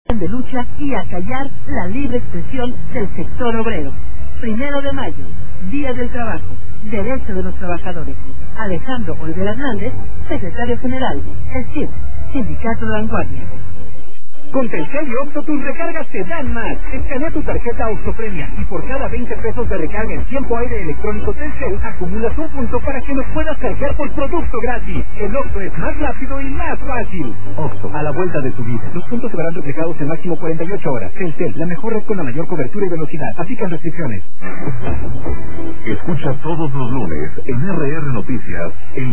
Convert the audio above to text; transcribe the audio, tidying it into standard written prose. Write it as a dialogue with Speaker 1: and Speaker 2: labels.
Speaker 1: de lucha y acallar la libre expresión del sector obrero. 1 de mayo, Día del Trabajo, Derecho de los Trabajadores. Alejandro Olvera Hernández, Secretario General, STIR, Sindicato de Vanguardia.
Speaker 2: Con Telcel y Oxxo tus recargas te dan más. Escanea tu tarjeta Oxxo Premia y por cada 20 pesos de recarga en tiempo aire electrónico Telcel acumulas un punto para que nos puedas canjear por producto gratis. El Oxxo es más rápido y más fácil. Oxxo, a la vuelta de tu vida. Los puntos se verán reflejados en máximo 48 horas. Telcel, la mejor red con la mayor cobertura y velocidad. Aplican restricciones.
Speaker 3: Escucha todos los lunes en RR Noticias.